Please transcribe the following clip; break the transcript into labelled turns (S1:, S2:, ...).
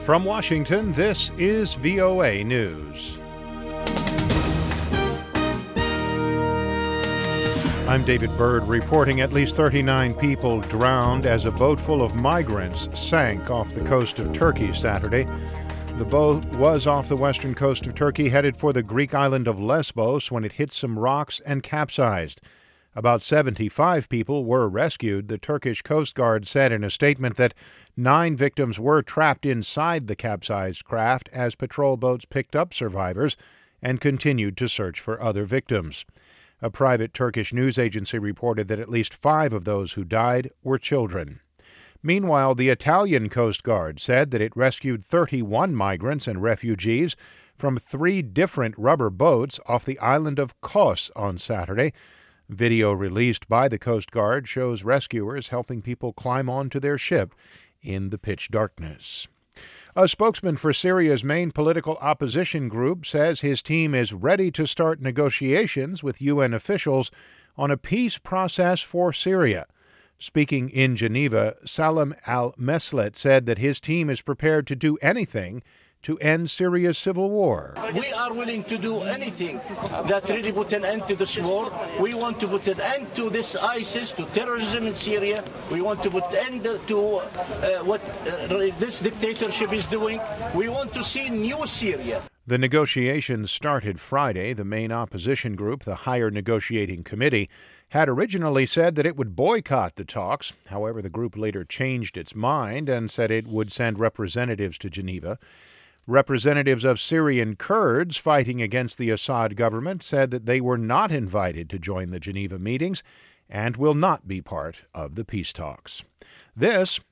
S1: From Washington, this is VOA News. I'm David Byrd reporting at least 39 people drowned as a boat full of migrants sank off the coast of Turkey Saturday. The boat was off the western coast of Turkey, headed for the Greek island of Lesbos when it hit some rocks and capsized. About 75 people were rescued. The Turkish Coast Guard said in a statement that 9 victims were trapped inside the capsized craft as patrol boats picked up survivors and continued to search for other victims. A private Turkish news agency reported that at least 5 of those who died were children. Meanwhile, the Italian Coast Guard said that it rescued 31 migrants and refugees from 3 different rubber boats off the island of Kos on Saturday. Video released by the Coast Guard shows rescuers helping people climb onto their ship in the pitch darkness. A spokesman for Syria's main political opposition group says his team is ready to start negotiations with UN officials on a peace process for Syria. Speaking in Geneva, Salam al-Meslet said that his team is prepared to do anything to end Syria's civil war.
S2: We are willing to do anything that really put an end to this war. We want to put an end to this ISIS, to terrorism in Syria. We want to put an end to what this dictatorship is doing. We want to see new Syria.
S1: The negotiations started Friday. The main opposition group, the Higher Negotiating Committee, had originally said that it would boycott the talks. However, the group later changed its mind and said it would send representatives to Geneva. Representatives of Syrian Kurds fighting against the Assad government said that they were not invited to join the Geneva meetings and will not be part of the peace talks. This